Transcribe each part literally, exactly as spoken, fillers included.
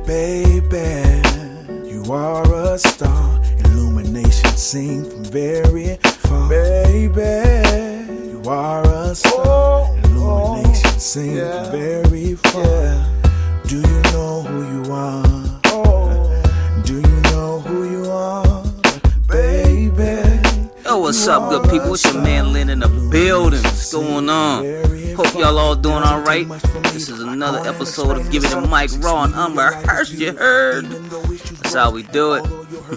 Baby, you are a star. Illumination seen from very far. Baby, you are a star. Illumination seen yeah. from very far. Yeah. Do you know who you are? Oh. Do you know who you are? Baby. Yo, what's up, good people? It's your man Lynn in the building. What's going on? Hope y'all all doing alright. This is another episode of Giving the Mic Raw and Unrehearsed, you heard? That's how we do it.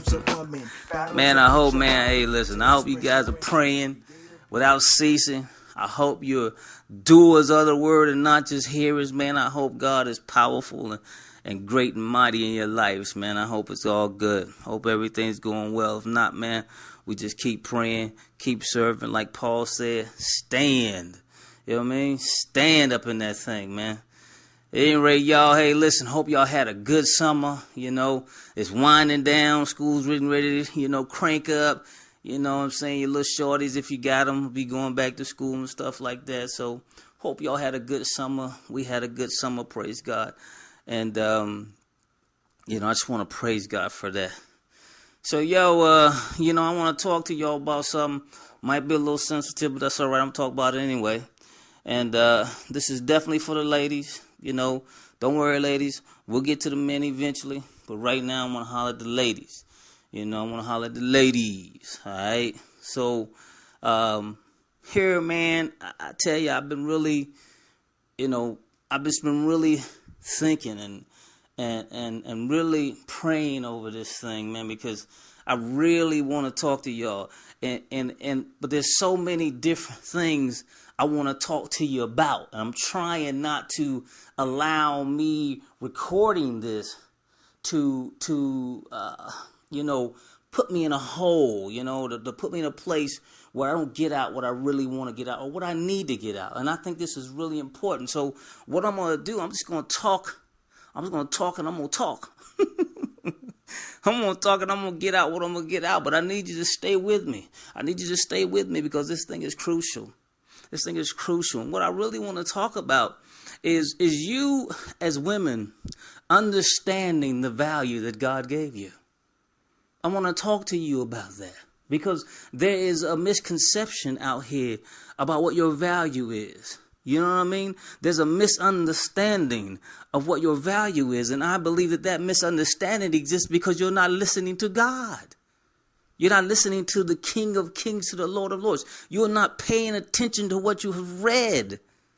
Man, I hope, man, hey, listen, I hope you guys are praying without ceasing. I hope you're doers of the word and not just hearers, man. I hope God is powerful and, and great and mighty in your lives, man. I hope it's all good. Hope everything's going well. If not, man, we just keep praying, keep serving. Like Paul said, stand. You know what I mean? Stand up in that thing, man. At any rate, y'all, hey, listen, hope y'all had a good summer. You know, it's winding down. School's getting ready to, you know, crank up. You know what I'm saying? Your little shorties, if you got them, will be going back to school and stuff like that. So hope y'all had a good summer. We had a good summer, praise God. And, um, you know, I just want to praise God for that. So, yo, uh, you know, I want to talk to y'all about something. Might be a little sensitive, but that's all right. I'm talking about it anyway. And uh, this is definitely for the ladies. You know, don't worry, ladies. We'll get to the men eventually. But right now, I want to holler at the ladies. You know, I want to holler at the ladies. All right. So, um, here, man, I, I tell you, I've been really, you know, I've just been really thinking and and and and really praying over this thing, man, because I really want to talk to y'all. And and and but there's so many different things I want to talk to you about. And I'm trying not to allow me recording this to to uh, you know, put me in a hole, you know, to, to put me in a place where I don't get out what I really want to get out or what I need to get out. And I think this is really important. So what I'm going to do, I'm just going to talk. I'm just going to talk and I'm going to talk. I'm going to talk and I'm going to get out what I'm going to get out. But I need you to stay with me. I need you to stay with me because this thing is crucial. This thing is crucial. And what I really want to talk about is, is you as women understanding the value that God gave you. I want to talk to you about that because there is a misconception out here about what your value is. You know what I mean? There's a misunderstanding of what your value is. And I believe that that misunderstanding exists because you're not listening to God. You're not listening to the King of Kings, to the Lord of Lords. You're not paying attention to what you have read.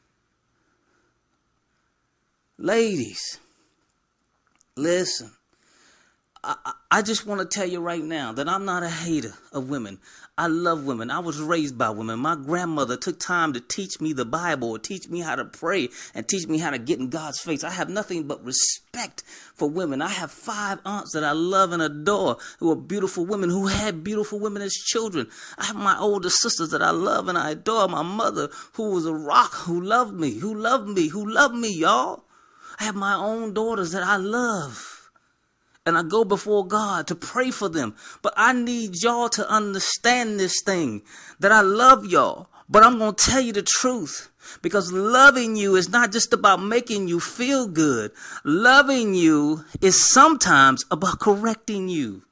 Ladies, listen. I, I just want to tell you right now that I'm not a hater of women. I love women. I was raised by women. My grandmother took time to teach me the Bible, or teach me how to pray, and teach me how to get in God's face. I have nothing but respect for women. I have five aunts that I love and adore who are beautiful women, who had beautiful women as children. I have my older sisters that I love and I adore. My mother, who was a rock, who loved me, who loved me, who loved me, y'all. I have my own daughters that I love. And I go before God to pray for them. But I need y'all to understand this thing, that I love y'all. But I'm going to tell you the truth. Because loving you is not just about making you feel good. Loving you is sometimes about correcting you.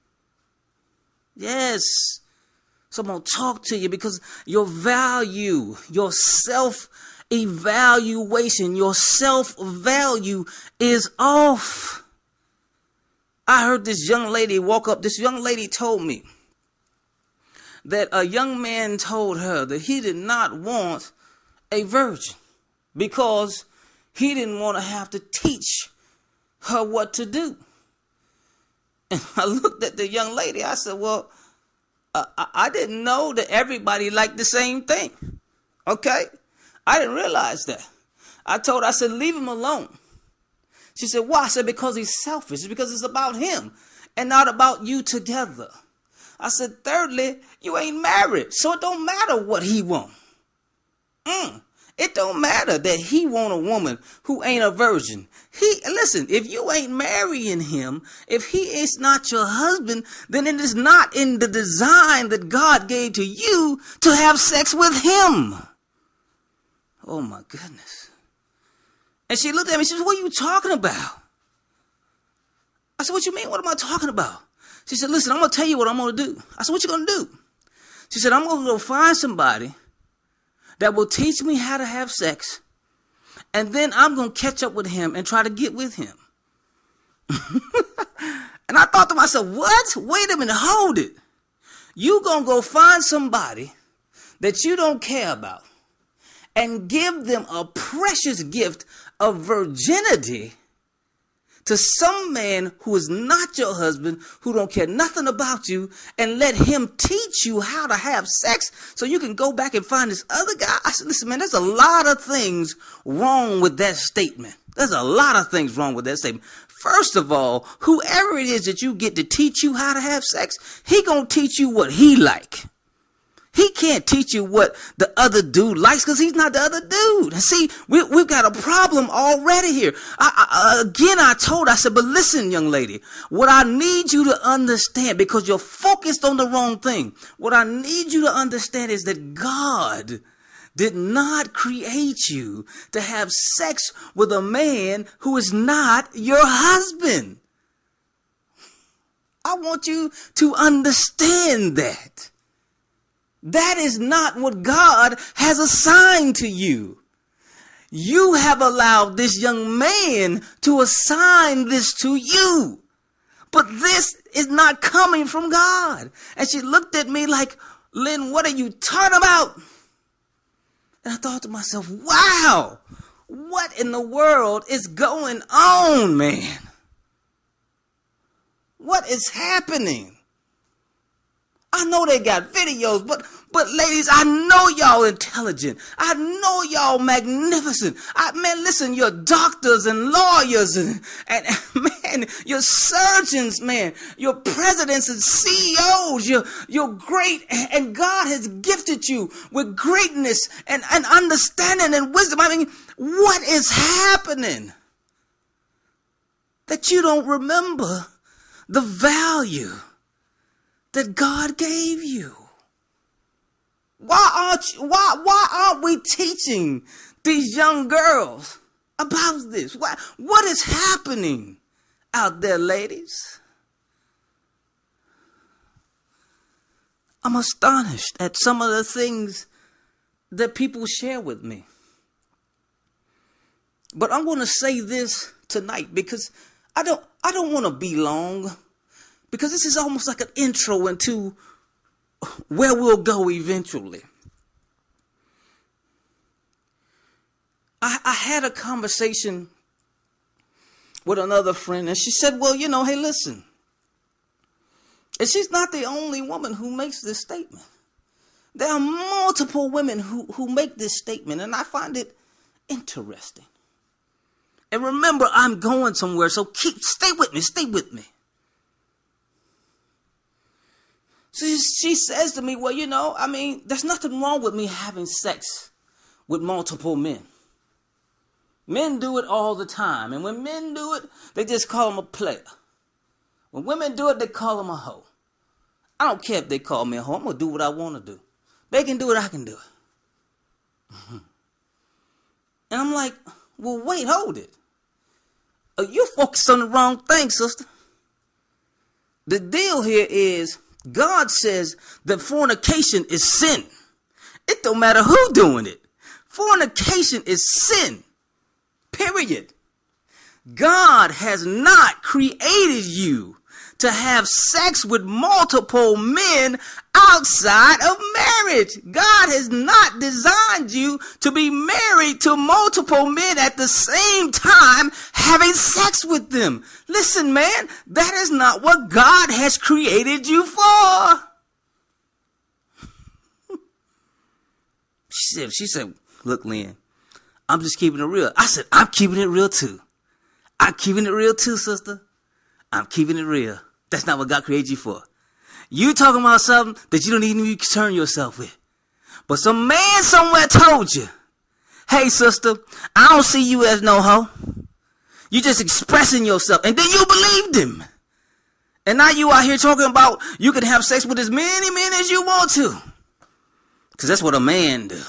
Yes. So I'm going to talk to you because your value, your self-evaluation, your self-value is off. I heard this young lady walk up. This young lady told me that a young man told her that he did not want a virgin because he didn't want to have to teach her what to do. And I looked at the young lady. I said, well, uh, I didn't know that everybody liked the same thing. Okay. I didn't realize that. I told her, I said, leave him alone. She said, why? I said, because he's selfish. It's because it's about him and not about you together. I said, thirdly, you ain't married, so it don't matter what he want. Mm. It don't matter that he want a woman who ain't a virgin. He, listen, if you ain't marrying him, if he is not your husband, then it is not in the design that God gave to you to have sex with him. Oh my goodness. And she looked at me, she said, what are you talking about? I said, what you mean? What am I talking about? She said, listen, I'm going to tell you what I'm going to do. I said, what you going to do? She said, I'm going to go find somebody that will teach me how to have sex. And then I'm going to catch up with him and try to get with him. And I thought to myself, what? Wait a minute, hold it. You going to go find somebody that you don't care about and give them a precious gift of virginity to some man who is not your husband, who don't care nothing about you, and let him teach you how to have sex so you can go back and find this other guy. I said, listen, man, there's a lot of things wrong with that statement. There's a lot of things wrong with that statement. First of all, whoever it is that you get to teach you how to have sex, he gonna teach you what he like. He can't teach you what the other dude likes because he's not the other dude. See, we, we've got a problem already here. I, I, again, I told her, I said, but listen, young lady, what I need you to understand, because you're focused on the wrong thing. What I need you to understand is that God did not create you to have sex with a man who is not your husband. I want you to understand that. That is not what God has assigned to you. You have allowed this young man to assign this to you. But this is not coming from God. And she looked at me like, Lynn, what are you talking about? And I thought to myself, wow, what in the world is going on, man? What is happening? I know they got videos, but but ladies, I know y'all intelligent. I know y'all magnificent. I man, listen, you're doctors and lawyers and, and, and man, you're surgeons, man. You're presidents and C E Os. You're you're great, and God has gifted you with greatness and, and understanding and wisdom. I mean, what is happening that you don't remember the value that God gave you? Why aren't you, why why aren't we teaching these young girls about this? Why, what is happening out there, ladies? I'm astonished at some of the things that people share with me. But I'm going to say this tonight because I don't I don't want to be long. Because this is almost like an intro into where we'll go eventually. I, I had a conversation with another friend, and she said, well, you know, hey, listen. And she's not the only woman who makes this statement. There are multiple women who, who make this statement, and I find it interesting. And remember, I'm going somewhere, so keep stay with me, stay with me. So she says to me, well, you know, I mean, there's nothing wrong with me having sex with multiple men. Men do it all the time. And when men do it, they just call them a player. When women do it, they call them a hoe. I don't care if they call me a hoe. I'm going to do what I want to do. They can do it, I can do it. And I'm like, well, wait, hold it. Are you focused on the wrong thing, sister? The deal here is, God says that fornication is sin. It don't matter who doing it. Fornication is sin. Period. God has not created you to have sex with multiple men outside of marriage. God has not designed you to be married to multiple men at the same time having sex with them. Listen, man, that is not what God has created you for. She said, she said, look, Lynn, I'm just keeping it real. I said, I'm keeping it real too. I'm keeping it real too, sister. I'm keeping it real. That's not what God created you for. You talking about something that you don't even need to concern yourself with. But some man somewhere told you, hey, sister, I don't see you as no hoe. You just expressing yourself. And then you believed him. And now you out here talking about you can have sex with as many men as you want to. Because that's what a man do.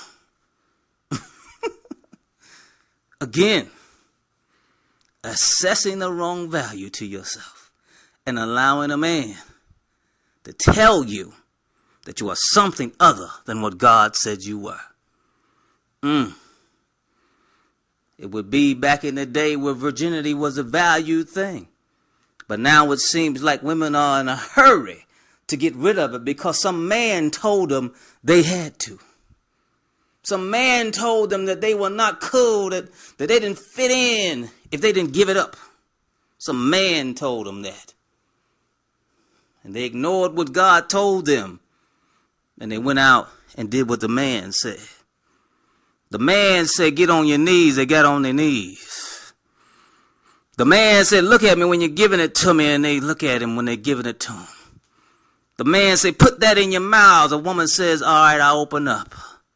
Again, assessing the wrong value to yourself. and allowing a man to tell you that you are something other than what God said you were. Mm. It would be back in the day where virginity was a valued thing. But now it seems like women are in a hurry to get rid of it because some man told them they had to. Some man told them that they were not cool, that, that they didn't fit in if they didn't give it up. Some man told them that. And they ignored what God told them. And they went out and did what the man said. The man said, get on your knees. They got on their knees. The man said, look at me when you're giving it to me. And they look at him when they're giving it to him. The man said, put that in your mouth. The woman says, all right, I'll open up.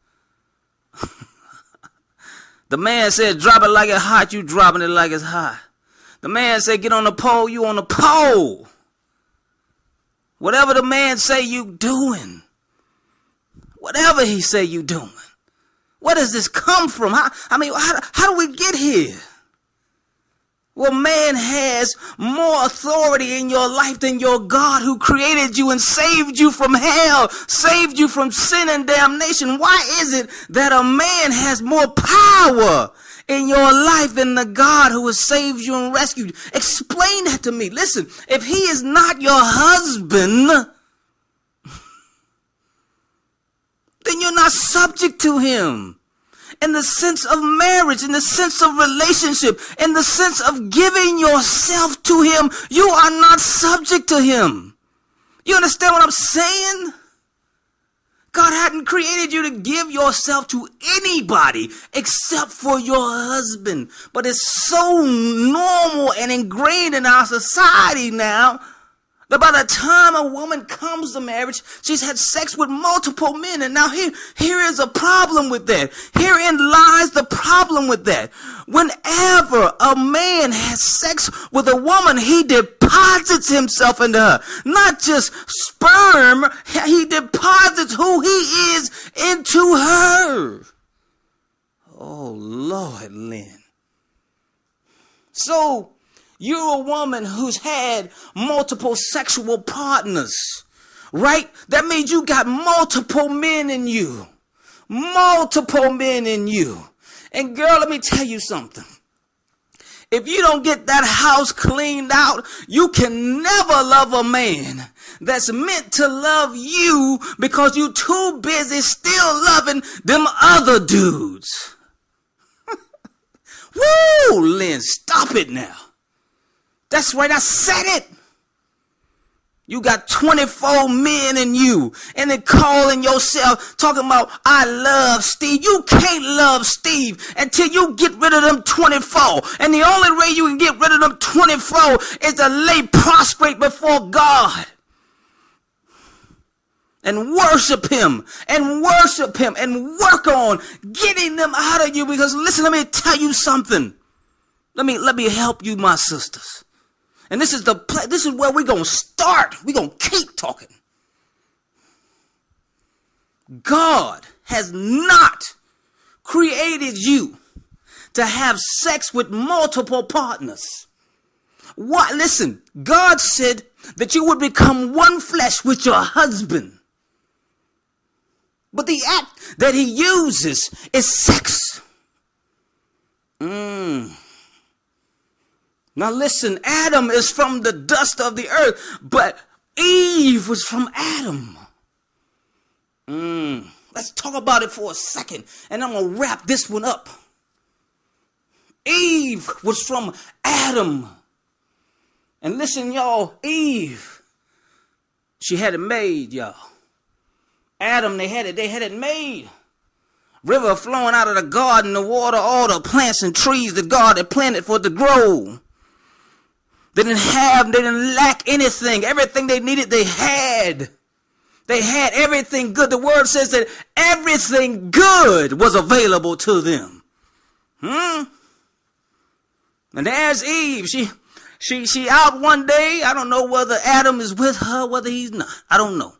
The man said, drop it like it's hot. You dropping it like it's hot. The man said, get on the pole. You on the pole. Whatever the man say you doing. Whatever he say you doing. Where does this come from? How, I mean, how, how do we get here? Well, man has more authority in your life than your God who created you and saved you from hell, saved you from sin and damnation. Why is it that a man has more power in your life than the God who has saved you and rescued you? Explain that to me. Listen, if he is not your husband, then you're not subject to him. In the sense of marriage, in the sense of relationship, in the sense of giving yourself to him, you are not subject to him. You understand what I'm saying? God hadn't created you to give yourself to anybody except for your husband. But it's so normal and ingrained in our society now that by the time a woman comes to marriage, she's had sex with multiple men. And now here, here is a problem with that. Herein lies the problem with that. Whenever a man has sex with a woman, he deposits himself into her. Not just sperm, he deposits who he is into her. Oh, Lord, Lynn. So, you're a woman who's had multiple sexual partners, right? That means you got multiple men in you. Multiple men in you. And girl, let me tell you something. If you don't get that house cleaned out, you can never love a man that's meant to love you because you're too busy still loving them other dudes. Woo, Lynn, stop it now. That's right, I said it. You got twenty-four men in you, and then calling yourself, talking about, I love Steve. You can't love Steve until you get rid of them twenty-four. And the only way you can get rid of them twenty-four is to lay prostrate before God and worship him, and worship him, and work on getting them out of you. Because listen, let me tell you something. Let me, let me help you, my sisters. And this is the pla- this is where we're going to start. We're going to keep talking. God has not created you to have sex with multiple partners. What? Listen, God said that you would become one flesh with your husband. But the act that he uses is sex. Mmm. Now listen, Adam is from the dust of the earth, but Eve was from Adam. Mm. Let's talk about it for a second, and I'm going to wrap this one up. Eve was from Adam. And listen, y'all, Eve, she had it made, y'all. Adam, they had it, they had it made. River flowing out of the garden, the water, all the plants and trees that God had planted for it to grow. They didn't have, they didn't lack anything. Everything they needed, they had. They had everything good. The word says that everything good was available to them. Hmm? And there's Eve. She, she, she out one day. I don't know whether Adam is with her, whether he's not. I don't know.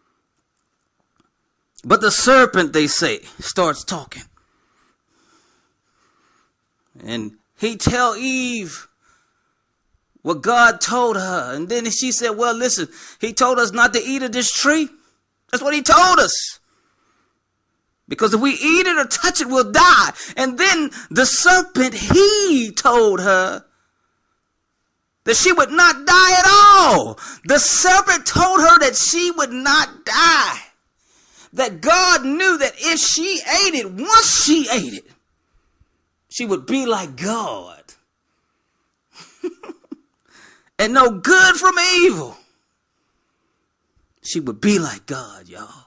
But the serpent, they say, starts talking. And he tell Eve, what God told her. And then she said, well, listen, he told us not to eat of this tree. That's what he told us. Because if we eat it or touch it, we'll die. And then the serpent, he told her that she would not die at all. The serpent told her that she would not die. That God knew that if she ate it, once she ate it, she would be like God. And know good from evil. She would be like God, y'all.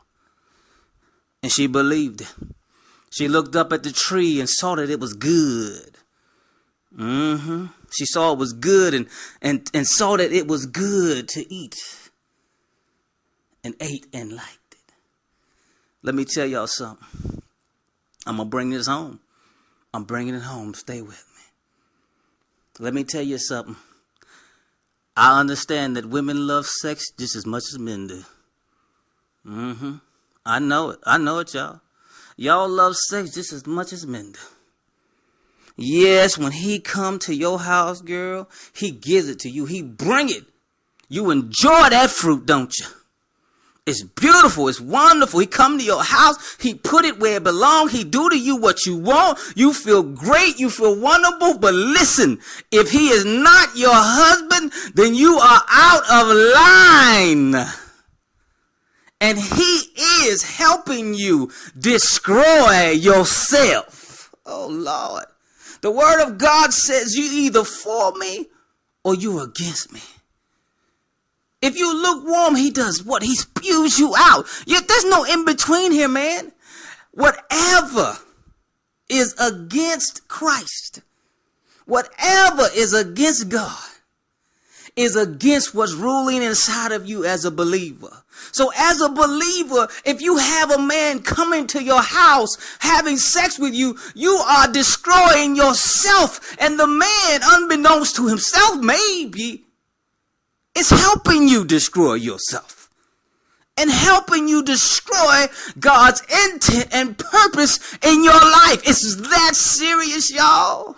And she believed it. She looked up at the tree and saw that it was good. Mm-hmm. She saw it was good and, and, and saw that it was good to eat. And ate and liked it. Let me tell y'all something. I'm going to bring this home. I'm bringing it home. Stay with me. Let me tell you something. I understand that women love sex just as much as men do. Mm-hmm. I know it. I know it, y'all. Y'all love sex just as much as men do. Yes, when he come to your house, girl, he gives it to you. He bring it. You enjoy that fruit, don't you? It's beautiful. It's wonderful. He come to your house. He put it where it belongs. He do to you what you want. You feel great. You feel wonderful. But listen, if he is not your husband, then you are out of line. And he is helping you destroy yourself. Oh, Lord. The word of God says you either for me or you against me. If you lukewarm, he does what? He spews you out. Yet there's no in between here, man. Whatever is against Christ, whatever is against God, is against what's ruling inside of you as a believer. So as a believer, if you have a man coming to your house having sex with you, you are destroying yourself. And the man, unbeknownst to himself, maybe, is helping you destroy yourself. And helping you destroy God's intent and purpose in your life. It's that serious, y'all.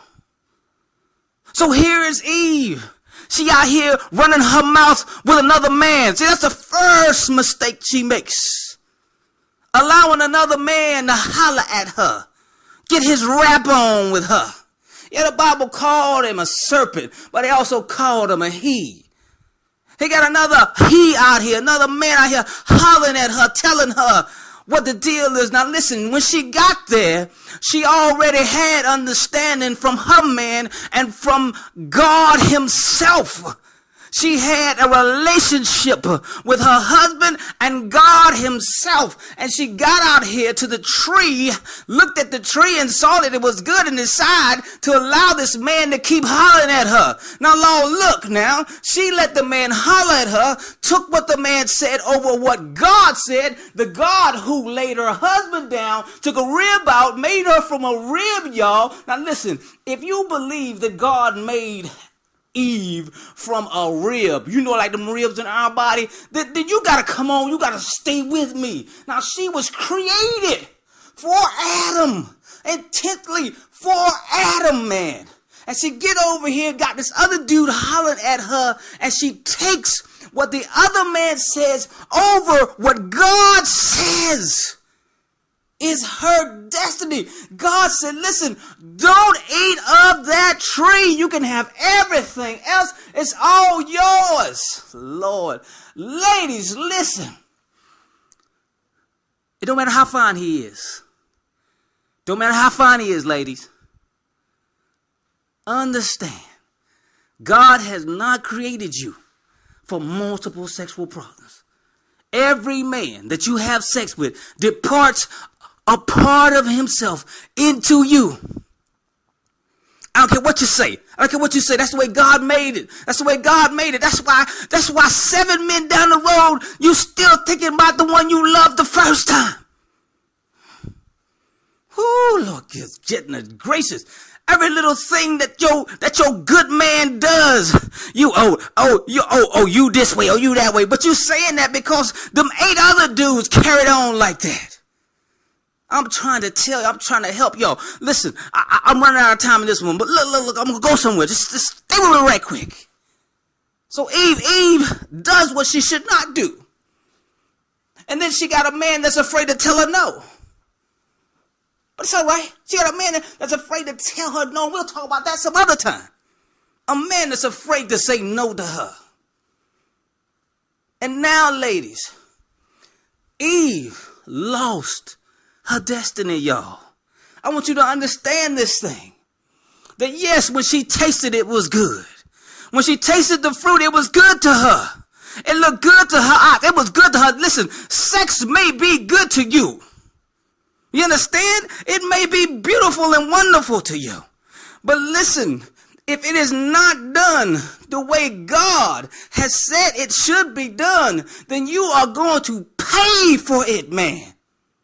So here is Eve. She out here running her mouth with another man. See, that's the first mistake she makes. Allowing another man to holler at her. Get his rap on with her. Yeah, the Bible called him a serpent, but they also called him a he. He got another he out here, another man out here hollering at her, telling her what the deal is. Now listen, when she got there, she already had understanding from her man and from God himself. She had a relationship with her husband and God himself. And she got out here to the tree, looked at the tree and saw that it was good and decided to allow this man to keep hollering at her. Now, Lord, look now. She let the man holler at her, took what the man said over what God said. The God who laid her husband down, took a rib out, made her from a rib, y'all. Now, listen, if you believe that God made Eve from a rib, you know, like them ribs in our body, then, then you gotta come on, you gotta stay with me. Now, she was created for Adam, intently for Adam, man. And she get over here, got this other dude hollering at her, and she takes what the other man says over what God says is her destiny. God said, listen, don't eat of that tree. You can have everything else. It's all yours. Lord. Ladies, listen. It don't matter how fine he is. Don't matter how fine he is, ladies. Understand, God has not created you for multiple sexual partners. Every man that you have sex with departs a part of himself into you. I don't care what you say. I don't care what you say. That's the way God made it. That's the way God made it. That's why, that's why seven men down the road, you still thinking about the one you loved the first time. Ooh, Lord, goodness gracious. Every little thing that your that your good man does, you oh oh you oh oh you this way, oh you that way. But you saying that because them eight other dudes carried on like that. I'm trying to tell you, I'm trying to help y'all. Listen, I, I'm running out of time in this one, but look, look, look, I'm gonna go somewhere. Just, just stay with me right quick. So Eve, Eve does what she should not do. And then she got a man that's afraid to tell her no. But it's all right. She got a man that's afraid to tell her no. We'll talk about that some other time. A man that's afraid to say no to her. And now, ladies, Eve lost her destiny, y'all. I want you to understand this thing. That yes, when she tasted it, it was good. When she tasted the fruit, it was good to her. It looked good to her eyes. It was good to her. Listen, sex may be good to you. You understand? It may be beautiful and wonderful to you. But listen, if it is not done the way God has said it should be done, then you are going to pay for it, man.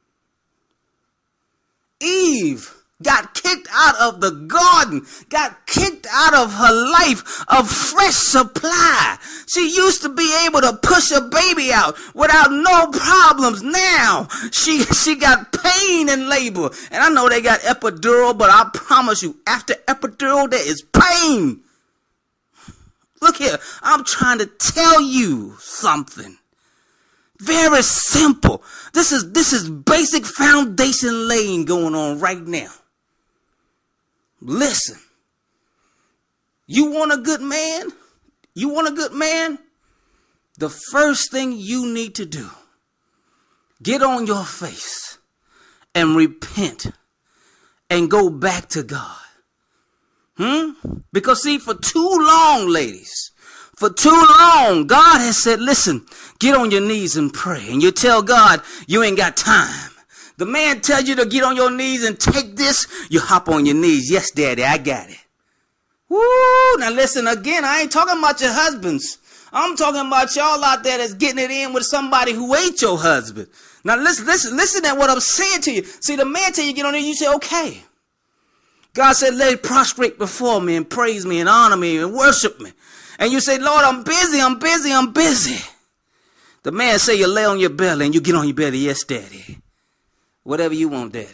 Eve got kicked out of the garden, got kicked out of her life of fresh supply. She used to be able to push a baby out without no problems. Now she she got pain in labor. And I know they got epidural, but I promise you, after epidural, there is pain. Look here, I'm trying to tell you something. Very simple. This is this is basic foundation laying going on right now. Listen, you want a good man? You want a good man? The first thing you need to do, get on your face and repent and go back to God. Hmm? Because see, for too long, ladies, for too long, God has said, listen, get on your knees and pray. And you tell God you ain't got time. The man tells you to get on your knees and take this. You hop on your knees. Yes, daddy, I got it. Woo! Now listen, again, I ain't talking about your husbands. I'm talking about y'all out there that's getting it in with somebody who ain't your husband. Now listen, listen, listen to what I'm saying to you. See, the man tell you get on there, you say, okay. God said, lay prostrate before me and praise me and honor me and worship me. And you say, Lord, I'm busy, I'm busy, I'm busy. The man say you lay on your belly and you get on your belly. Yes, daddy. Whatever you want, daddy.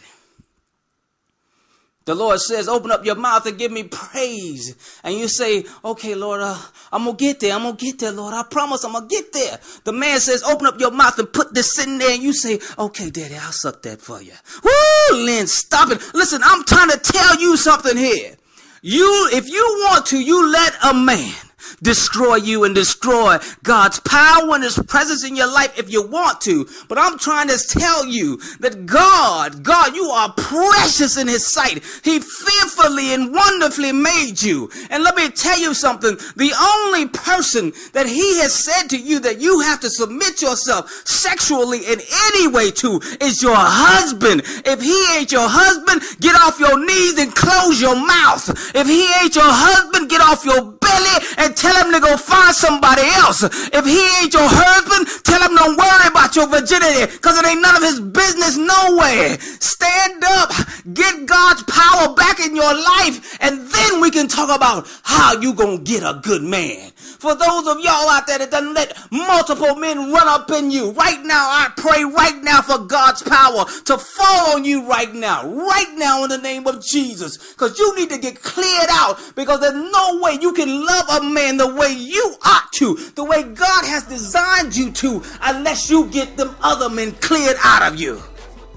The Lord says, open up your mouth and give me praise. And you say, okay, Lord, uh, I'm going to get there. I'm going to get there, Lord. I promise I'm going to get there. The man says, open up your mouth and put this in there. And you say, okay, daddy, I'll suck that for you. Woo, Lynn, stop it. Listen, I'm trying to tell you something here. You, if you want to, you let a man destroy you and destroy God's power and his presence in your life if you want to. But I'm trying to tell you that God, God, you are precious in his sight. He fearfully and wonderfully made you. And let me tell you something. The only person that he has said to you that you have to submit yourself sexually in any way to is your husband. If he ain't your husband, get off your knees and close your mouth. If he ain't your husband, get off your belly and tell him to go find somebody else. If he ain't your husband, tell him don't worry about your virginity, because it ain't none of his business nowhere. Stand up, get God's power back in your life, and then we can talk about how you gonna get a good man. For those of y'all out there that done let multiple men run up in you, right now I pray right now for God's power to fall on you right now, right now in the name of Jesus, because you need to get cleared out, because there's no way you can love a man the way you ought to, the way God has designed you to, unless you get them other men cleared out of you.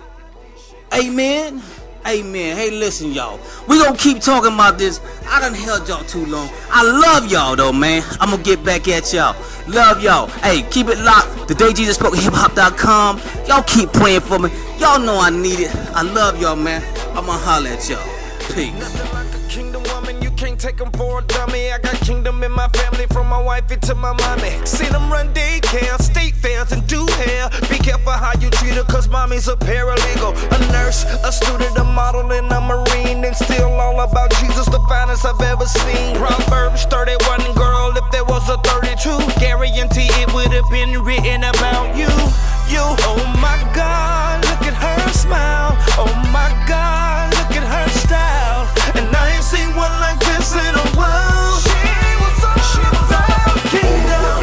Amen. Amen. Hey, listen, y'all. We gonna keep talking about this. I done held y'all too long. I love y'all, though, man. I'm gonna get back at y'all. Love y'all. Hey, keep it locked. The Day Jesus Spoke, hip hop dot com. Y'all keep praying for me. Y'all know I need it. I love y'all, man. I'm gonna holler at y'all. Peace. Kingdom woman, you can't take them for a dummy. I got kingdom in my family, from my wifey to my mommy. See them run daycare, state fairs, and do hair. Be careful how you treat her, cause mommy's a paralegal, a nurse, a student, a model, and a marine. And still all about Jesus, the finest I've ever seen. Proverbs thirty-one, girl, if there was a thirty-two, guarantee it would have been written about you. You, oh my God, look at her smile. Oh my God, look at her style. And I ain't seen one like this in a while. She was all, she was all kingdom.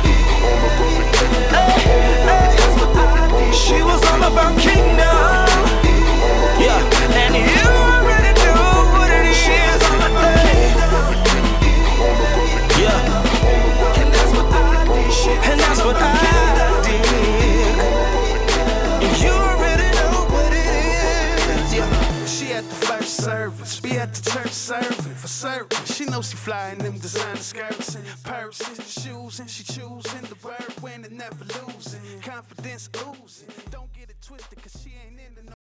Hey, hey. She was all about kingdom. Yeah, and you already know what it is. She was all about kingdom. Yeah. certain. She knows she flying them designer skirts and purses, shoes, and she choosing the bird when it never losing. Confidence oozing. Don't get it twisted, cause she ain't in the